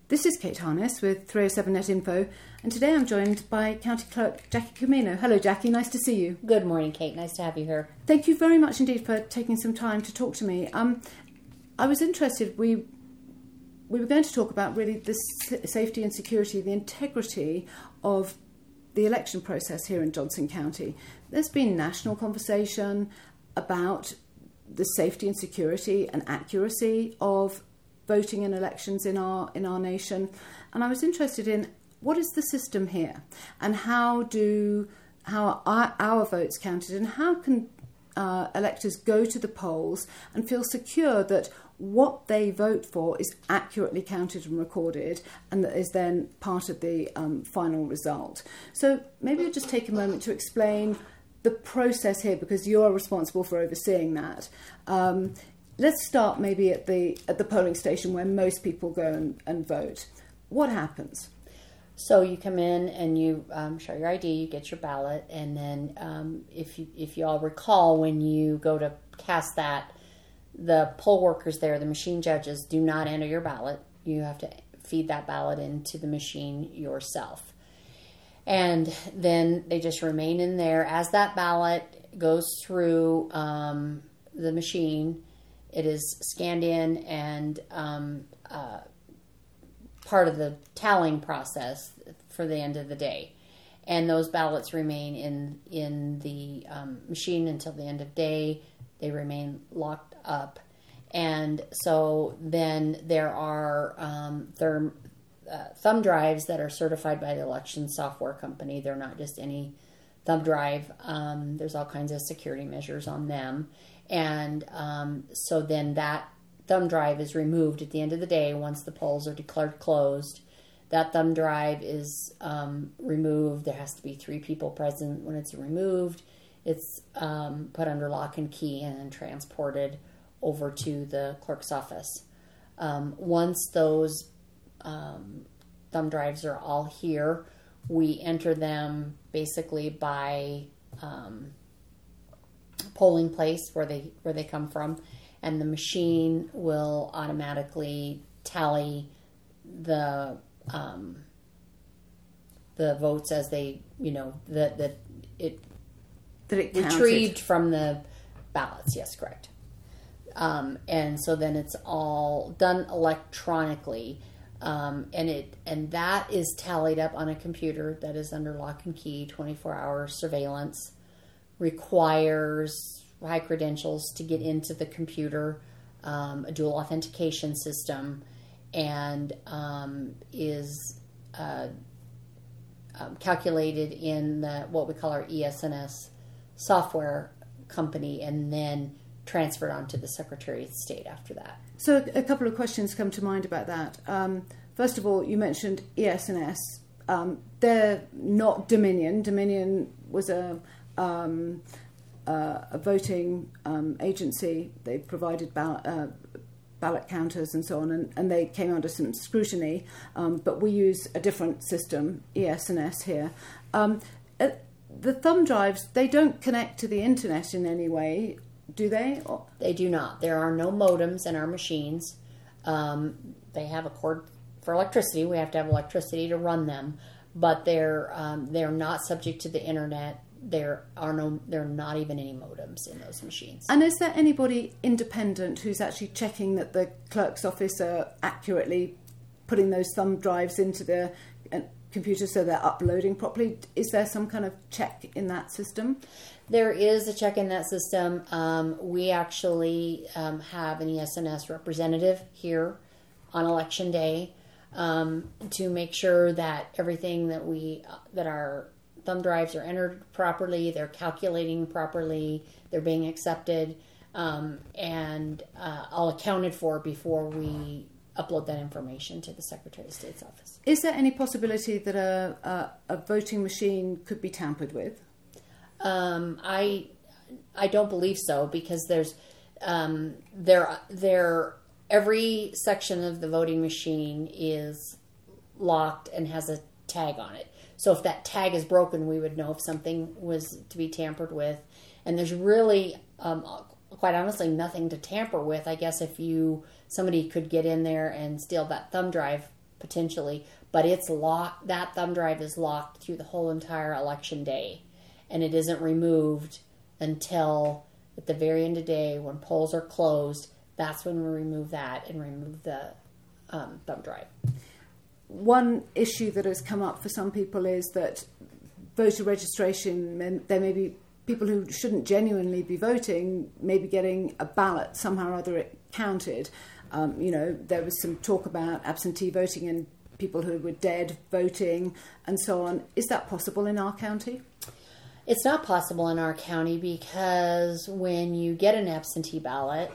This is Kate Harness with 307net Info, and today I'm joined by County Clerk Jackie Camino. Hello Jackie, nice to see you. Good morning, Kate. Nice to have you here. Thank you very much indeed for taking some time to talk to me. I was interested, we were going to talk about really the safety and security, the integrity of the election process here in Johnson County. There's been national conversation about the safety and security and accuracy of voting in elections in our nation, and I was interested in what is the system here, and how are our votes counted, and how can electors go to the polls and feel secure that what they vote for is accurately counted and recorded, and that is then part of the final result. So maybe you'll just take a moment to explain the process here, because you're responsible for overseeing that. Let's start maybe at the polling station where most people go and vote. What happens? So you come in and you show your ID, you get your ballot, and then if you all recall, when you go to cast that, the poll workers there, the machine judges, do not enter your ballot. You have to feed that ballot into the machine yourself. And then they just remain in there. As that ballot goes through the machine, it is scanned in and part of the tallying process for the end of the day. And those ballots remain in the machine until the end of day. They remain locked up. And so then there are thumb drives that are certified by the election software company. They're not just any thumb drive. There's all kinds of security measures on them. And so then that thumb drive is removed at the end of the day once the polls are declared closed. That thumb drive is removed. There has to be 3 people present when it's removed. It's put under lock and key and then transported over to the clerk's office. Once those thumb drives are all here, we enter them basically by polling place where they come from, and the machine will automatically tally the votes as they, that it retrieved from the ballots. Yes, correct. And so then it's all done electronically, and that is tallied up on a computer that is under lock and key. 24-hour surveillance, requires high credentials to get into the computer, a dual authentication system, and is calculated in what we call our ES&S software company, and then transferred onto the Secretary of State after that. So a couple of questions come to mind about that. First of all, you mentioned ES&S. They're not Dominion. Dominion was a voting agency. They provided ballot counters and so on, and they came under some scrutiny. But we use a different system, ES&S here. The thumb drives, they don't connect to the internet in any way, do they? They do not. There are no modems in our machines. They have a cord for electricity. We have to have electricity to run them, but they're not subject to the internet. There are not even any modems in those machines. And is there anybody independent who's actually checking that the clerk's office are accurately putting those thumb drives into the computer so they're uploading properly? Is there some kind of check in that system? There is a check in that system. We actually have an ES&S representative here on election day to make sure that everything that our thumb drives are entered properly, they're calculating properly, they're being accepted, and all accounted for before we upload that information to the Secretary of State's office. Is there any possibility that a voting machine could be tampered with? I don't believe so, because there's every section of the voting machine is locked and has a tag on it. So if that tag is broken, we would know if something was to be tampered with. And there's really, quite honestly, nothing to tamper with. I guess if somebody could get in there and steal that thumb drive potentially, but it's locked. That thumb drive is locked through the whole entire election day, and it isn't removed until at the very end of the day when polls are closed. That's when we remove that and remove the thumb drive. One issue that has come up for some people is that voter registration, there may be people who shouldn't genuinely be voting, maybe getting a ballot somehow or other counted. There was some talk about absentee voting and people who were dead voting and so on. Is that possible in our county? It's not possible in our county because when you get an absentee ballot,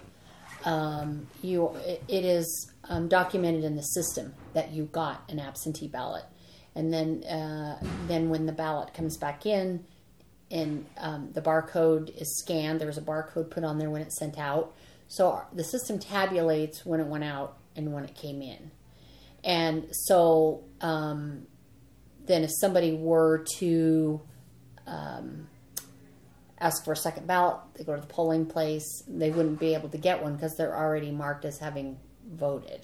it is documented in the system that you got an absentee ballot, and then when the ballot comes back in, and the barcode is scanned, there's a barcode put on there when it's sent out. So the system tabulates when it went out and when it came in, and so then if somebody were to ask for a second ballot, they go to the polling place, they wouldn't be able to get one because they're already marked as having voted.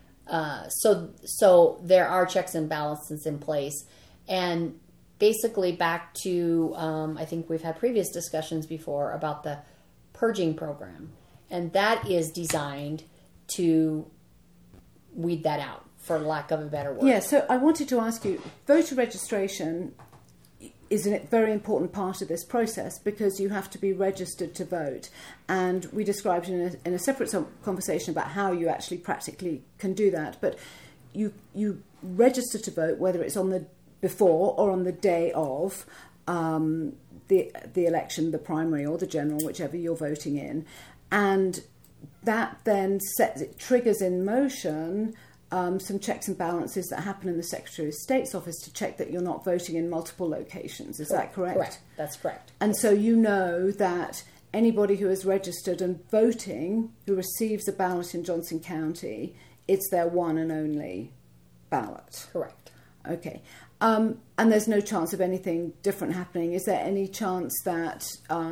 So there are checks and balances in place. And basically back to, I think we've had previous discussions before about the purging program. And that is designed to weed that out, for lack of a better word. Yeah, so I wanted to ask you, voter registration is a very important part of this process because you have to be registered to vote. And we described in a separate conversation about how you actually practically can do that. But you register to vote, whether it's on the before or on the day of the election, the primary or the general, whichever you're voting in. And that then triggers in motion some checks and balances that happen in the Secretary of State's office to check that you're not voting in multiple locations. Is that correct? Correct. That's correct. And so you know that anybody who is registered and voting, who receives a ballot in Johnson County, it's their one and only ballot. Correct. Okay. And there's no chance of anything different happening. Is there any chance that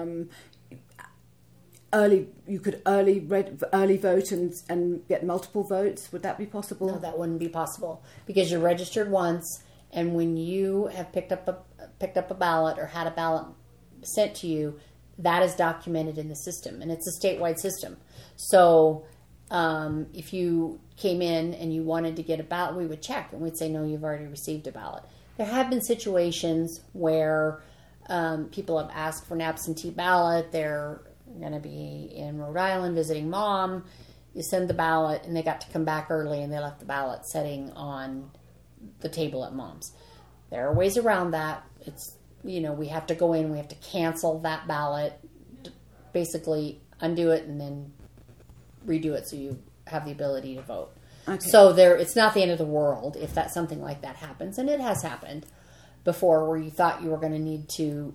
you could early vote and get multiple votes? Would that be possible? No, that wouldn't be possible because you're registered once, and when you have picked up a ballot or had a ballot sent to you, that is documented in the system, and it's a statewide system. So if you came in and you wanted to get a ballot, we would check and we'd say, no, you've already received a ballot. There have been situations where people have asked for an absentee ballot. They're going to be in Rhode Island visiting mom. You send the ballot and they got to come back early and they left the ballot sitting on the table at mom's. There are ways around that. It's, we have to go in, we have to cancel that ballot, basically undo it and then redo it so you have the ability to vote. Okay. So it's not the end of the world if something like that happens, and it has happened before where you thought you were going to need to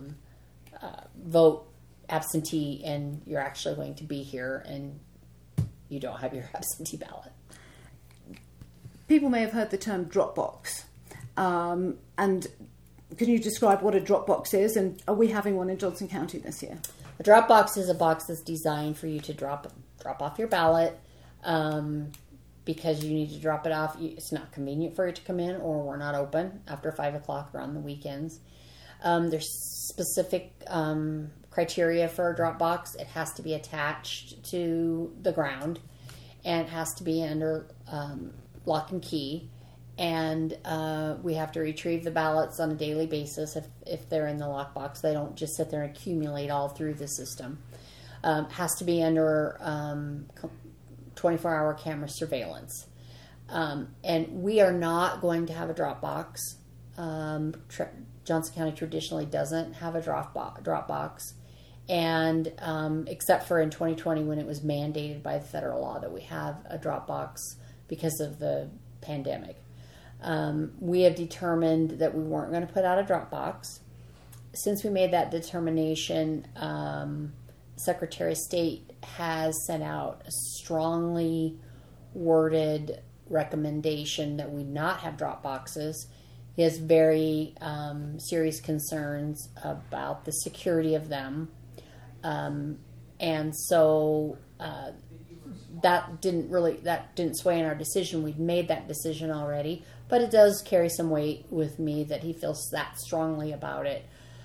vote absentee and you're actually going to be here and you don't have your absentee ballot. People may have heard the term Dropbox. And can you describe what a Dropbox is, and are we having one in Johnson County this year? A Dropbox is a box that's designed for you to drop off your ballot because you need to drop it off. It's not convenient for you to come in, or we're not open after 5 o'clock or on the weekends. There's specific criteria for a Dropbox. It has to be attached to the ground, and it has to be under lock and key. And we have to retrieve the ballots on a daily basis if they're in the lockbox. They don't just sit there and accumulate all through the system. Has to be under 24-hour camera surveillance. And we are not going to have a Dropbox. Johnson County traditionally doesn't have a Dropbox. And except for in 2020 when it was mandated by the federal law that we have a Dropbox because of the pandemic. We have determined that we weren't going to put out a Dropbox. Since we made that determination, Secretary of State has sent out a strongly worded recommendation that we not have Dropboxes. He has very serious concerns about the security of them. And so that didn't sway in our decision. We'd made that decision already, but it does carry some weight with me that he feels that strongly about it.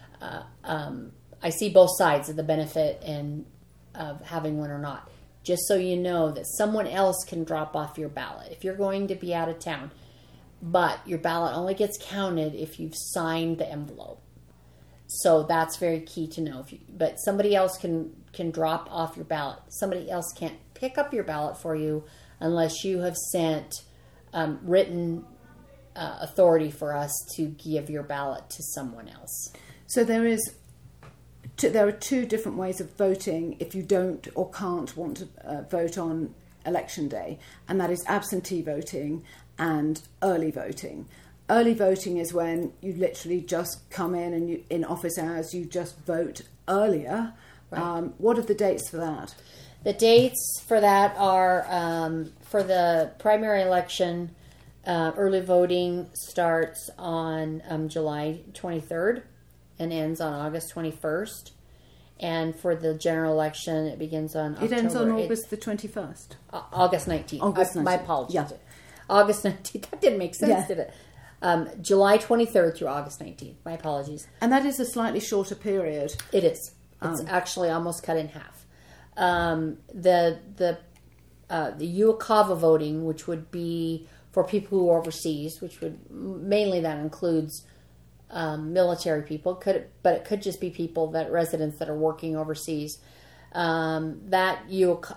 I see both sides of the benefit and of having one or not. Just so you know that someone else can drop off your ballot. If you're going to be out of town, but your ballot only gets counted if you've signed the envelope. So that's very key to know. But somebody else can drop off your ballot. Somebody else can't pick up your ballot for you unless you have sent written authority for us to give your ballot to someone else. So there are two different ways of voting if you don't or can't want to vote on election day, and that is absentee voting and early voting. Early voting is when you literally just come in and in office hours you just vote earlier. Right. What are the dates for that? The dates for that are for the primary election. Early voting starts on July 23rd and ends on August 21st. And for the general election, it begins on October. It ends on August the 21st. August 19th. August 19th. My apologies. Yeah. August 19th. That didn't make sense, did it? July 23rd through August 19th. My apologies. And that is a slightly shorter period. It is. It's actually almost cut in half. The UOCAVA voting, which would be for people who are overseas, which would mainly that includes military people, but it could just be people residents that are working overseas. That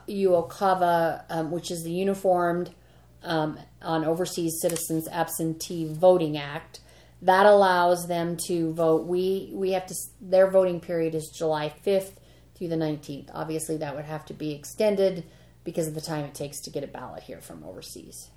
UOCAVA, which is the Uniformed on Overseas Citizens Absentee Voting Act, that allows them to vote. We have to. Their voting period is July 5th through the 19th. Obviously, that would have to be extended because of the time it takes to get a ballot here from overseas.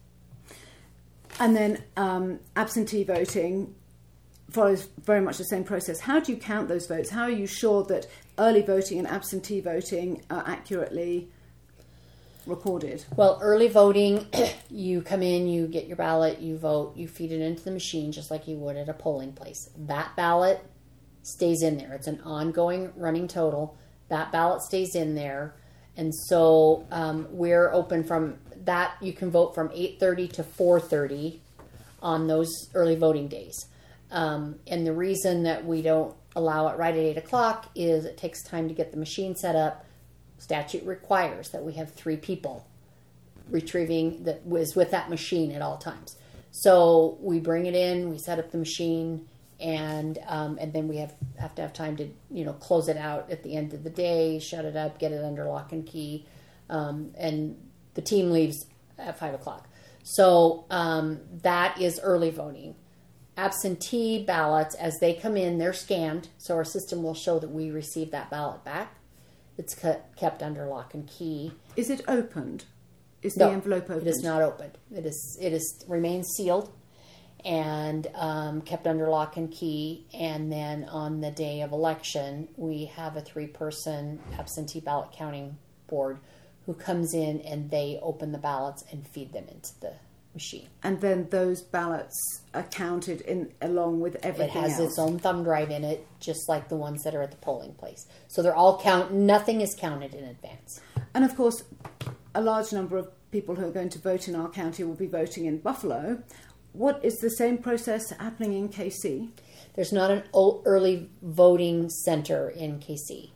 And then absentee voting follows very much the same process. How do you count those votes? How are you sure that early voting and absentee voting are accurately recorded? Well, early voting, you come in, you get your ballot, you vote, you feed it into the machine just like you would at a polling place. That ballot stays in there. It's an ongoing running total. That ballot stays in there. And so we're open from that. You can vote from 8:30 to 4:30 on those early voting days. And the reason that we don't allow it right at 8 o'clock is it takes time to get the machine set up. Statute requires that we have 3 people retrieving that was with that machine at all times. So we bring it in, we set up the machine, and then we have to have time to close it out at the end of the day, shut it up, get it under lock and key, and the team leaves at 5 o'clock. So that is early voting. Absentee ballots, as they come in, they're scanned, so our system will show that we received that ballot back. It's kept under lock and key. Is it opened? Is the envelope opened? It is not opened. It remains sealed and kept under lock and key. And then on the day of election, we have a 3-person absentee ballot counting board who comes in and they open the ballots and feed them into the machine. And then those ballots are counted in along with everything else. It has its own thumb drive in it, just like the ones that are at the polling place. So they're all nothing is counted in advance. And of course, a large number of people who are going to vote in our county will be voting in Buffalo. What is the same process happening in KC? There's not an early voting center in KC.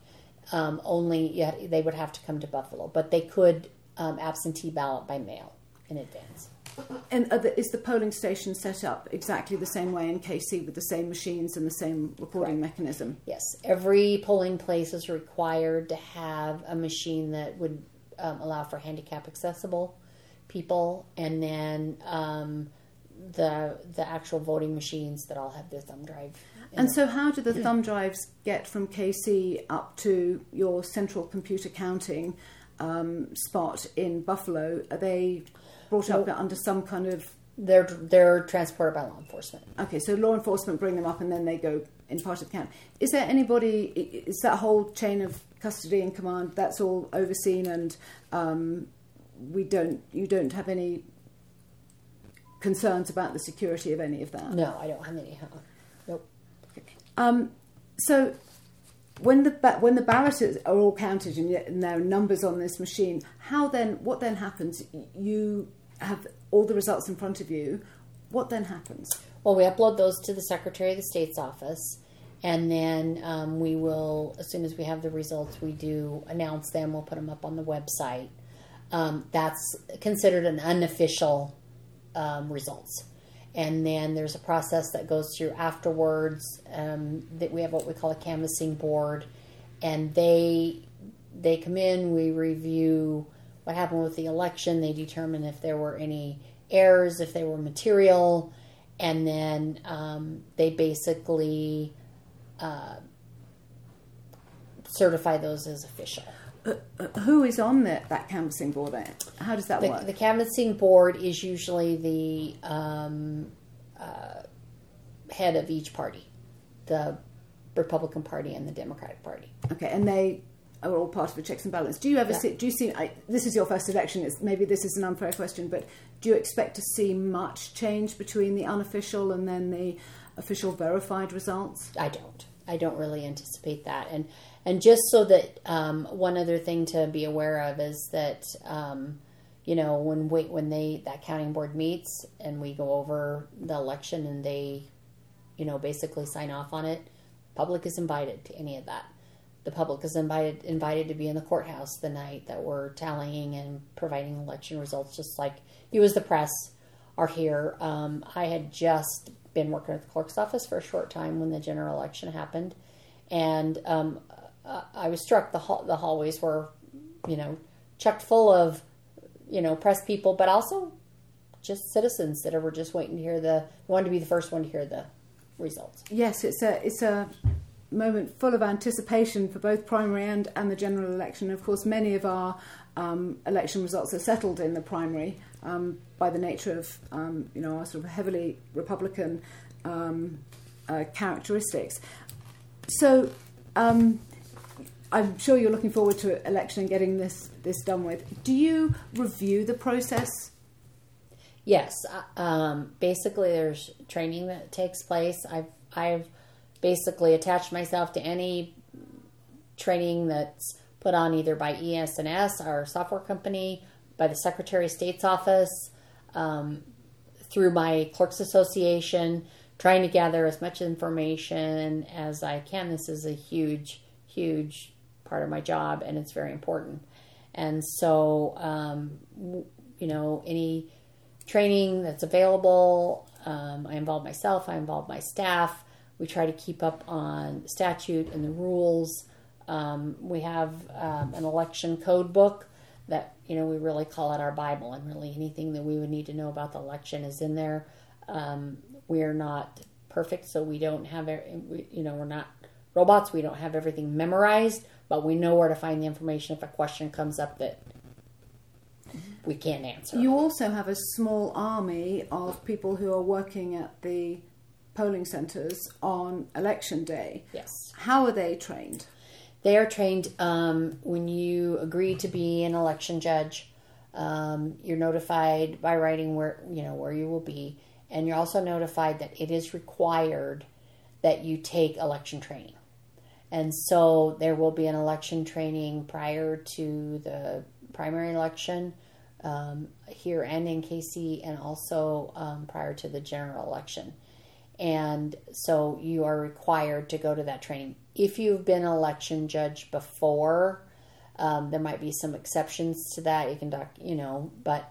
They would have to come to Buffalo, but they could absentee ballot by mail in advance. And is the polling station set up exactly the same way in KC with the same machines and the same recording mechanism? Yes. Every polling place is required to have a machine that would allow for handicap accessible people, and then the actual voting machines that all have their thumb drive. And so how do the thumb drives get from KC up to your central computer counting spot in Buffalo? Are they brought up under some kind of... They're transported by law enforcement. Okay, so law enforcement bring them up and then they go in part of the count. Is there is that whole chain of custody and command, that's all overseen, and you don't have any concerns about the security of any of that? No, I don't have any. Nope. So when the ballots are all counted and there are numbers on this machine, what then happens? You have all the results in front of you. What then happens? Well, we upload those to the Secretary of the State's office, and then we will, as soon as we have the results, we do announce them. We'll put them up on the website. That's considered an unofficial results. And then there's a process that goes through afterwards. That we have what we call a canvassing board, and they come in. We review what happened with the election. They determine if there were any errors, if they were material, and then they basically certify those as official. Who is on that canvassing board then? How does that work? The canvassing board is usually the head of each party, the Republican Party and the Democratic Party. Okay, and they are all part of the checks and balances. Do you ever see? Do you see? This is your first election. Maybe this is an unfair question, but do you expect to see much change between the unofficial and then the official verified results? I don't really anticipate that. And just so that one other thing to be aware of is that when that counting board meets and we go over the election and they basically sign off on it, public is invited to any of that. The public is invited to be in the courthouse the night that we're tallying and providing election results, just like you as the press are here. I had just been working at the clerk's office for a short time when the general election happened, and I was struck. The hallways were, chocked full of, press people, but also just citizens that were just waiting to wanted to be the first one to hear the results. Yes, it's a moment full of anticipation for both primary and the general election. Of course, many of our election results are settled in the primary by the nature of our sort of heavily Republican characteristics. So I'm sure you're looking forward to election and getting this done with. Do you review the process? Yes. Basically, there's training that takes place. I've basically attached myself to any training that's put on either by ES&S, our software company, by the Secretary of State's office, through my Clerks Association, trying to gather as much information as I can. This is a huge, huge part of my job, and it's very important. And so, any training that's available, I involve myself, I involve my staff. We try to keep up on statute and the rules. We have an election code book that, we really call it our Bible, and really anything that we would need to know about the election is in there. We are not perfect, so we don't have, we're not robots. We don't have everything memorized, but we know where to find the information if a question comes up that we can't answer. You also have a small army of people who are working at the polling centres on election day. Yes. How are they trained? They are trained when you agree to be an election judge. You're notified by writing where you will be, and you're also notified that it is required that you take election training. And so there will be an election training prior to the primary election here and in KC, and also prior to the general election. And so you are required to go to that training. If you've been an election judge before, there might be some exceptions to that. You can but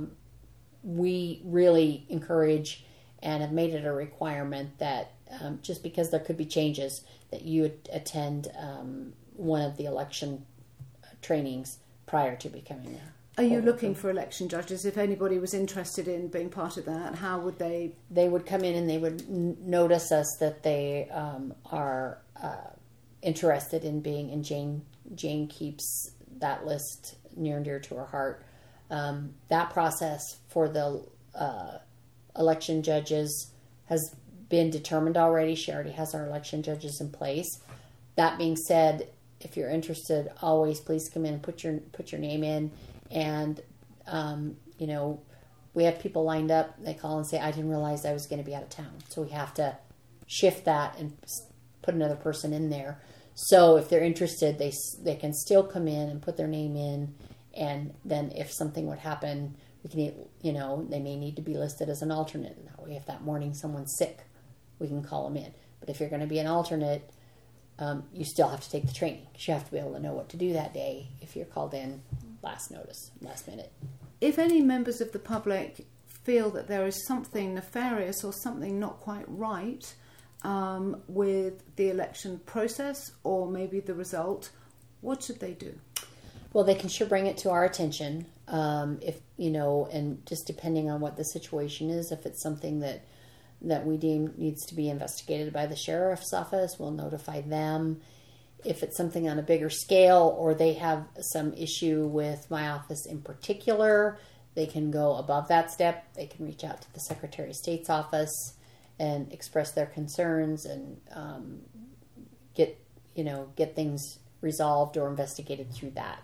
we really encourage and have made it a requirement that just because there could be changes, that you attend one of the election trainings prior to becoming a... Are you looking for election judges? If anybody was interested in being part of that, how would they... They would come in and they would notice us that they are interested in being, and Jane keeps that list near and dear to her heart. That process for the election judges has been determined already. She already has our election judges in place. That being said, if you're interested, always please come in and put your name in. And, we have people lined up. They call and say, I didn't realize I was going to be out of town. So we have to shift that and put another person in there. So if they're interested, they can still come in and put their name in, and then if something would happen, we can, they may need to be listed as an alternate. And that way, if that morning someone's sick, we can call them in. But if you're going to be an alternate, you still have to take the training, because you have to be able to know what to do that day if you're called in last minute. If any members of the public feel that there is something nefarious or something not quite right with the election process or maybe the result, what should they do? Well, they can sure bring it to our attention. If and just depending on what the situation is, if it's something that we deem needs to be investigated by the sheriff's office, we'll notify them. If it's something on a bigger scale, or they have some issue with my office in particular, they can go above that step. They can reach out to the Secretary of State's office and express their concerns and get things resolved or investigated through that.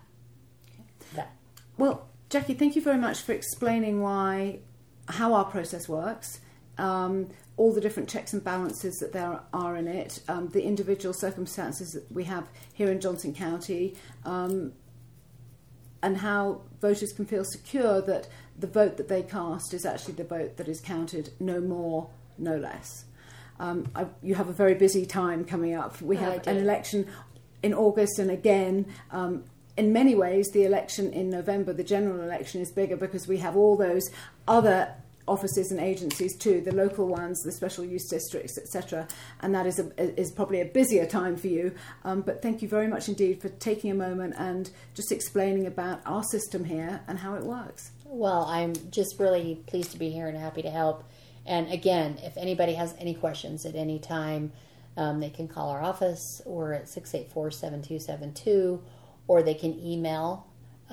Well, Jackie, thank you very much for explaining how our process works, all the different checks and balances that there are in it, the individual circumstances that we have here in Johnson County, and how voters can feel secure that the vote that they cast is actually the vote that is counted, no more, no less. You have a very busy time coming up. We have an election in August, and again, in many ways, the election in November, the general election, is bigger because we have all those other offices and agencies too, the local ones, the special use districts, etc. And that is probably a busier time for you. But thank you very much indeed for taking a moment and just explaining about our system here and how it works. Well, I'm just really pleased to be here and happy to help. And again, if anybody has any questions at any time, they can call our office or at 684-7272, or they can email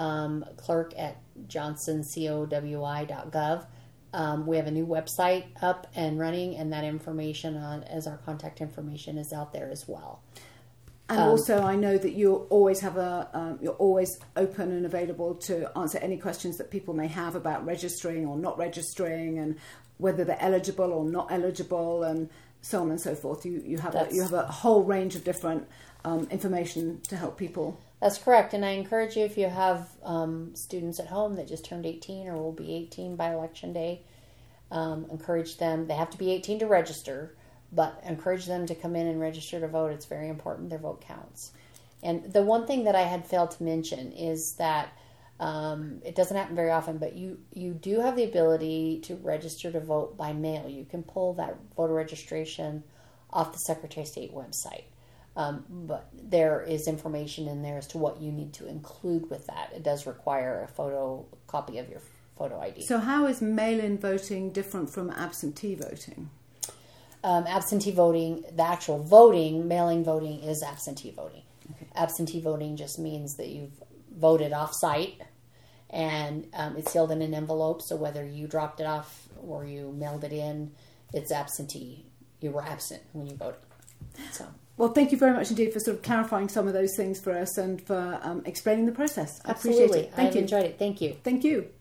clerk@johnsoncowi.gov. We have a new website up and running, and that information as our contact information is out there as well. And also, I know that you always have you're always open and available to answer any questions that people may have about registering or not registering, and whether they're eligible or not eligible, and so on and so forth. You have a whole range of different information to help people. That's correct, and I encourage you, if you have students at home that just turned 18 or will be 18 by election day, encourage them. They have to be 18 to register, but encourage them to come in and register to vote. It's very important. Their vote counts. And the one thing that I had failed to mention is that it doesn't happen very often, but you do have the ability to register to vote by mail. You can pull that voter registration off the Secretary of State website. But there is information in there as to what you need to include with that. It does require a copy of your photo ID. So how is mail-in voting different from absentee voting? Absentee voting, the actual voting, mail-in voting is absentee voting. Okay. Absentee voting just means that you've voted off-site, and it's sealed in an envelope, so whether you dropped it off or you mailed it in, it's absentee. You were absent when you voted. So. Well, thank you very much indeed for sort of clarifying some of those things for us and for explaining the process. I Absolutely. appreciate it. Thank you. I've enjoyed it. Thank you. Thank you.